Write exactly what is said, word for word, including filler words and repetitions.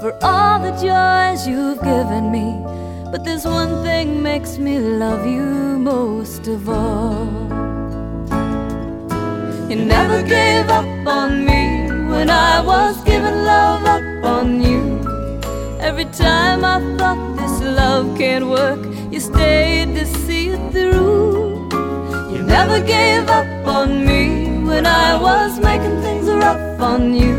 for all the joys you've given me, but this one thing makes me love you most of all. You never gave up on me when I was giving love up on you. Every time I thought this love can't work, you stayed to see it through. You never gave up on me when I was making things rough on you.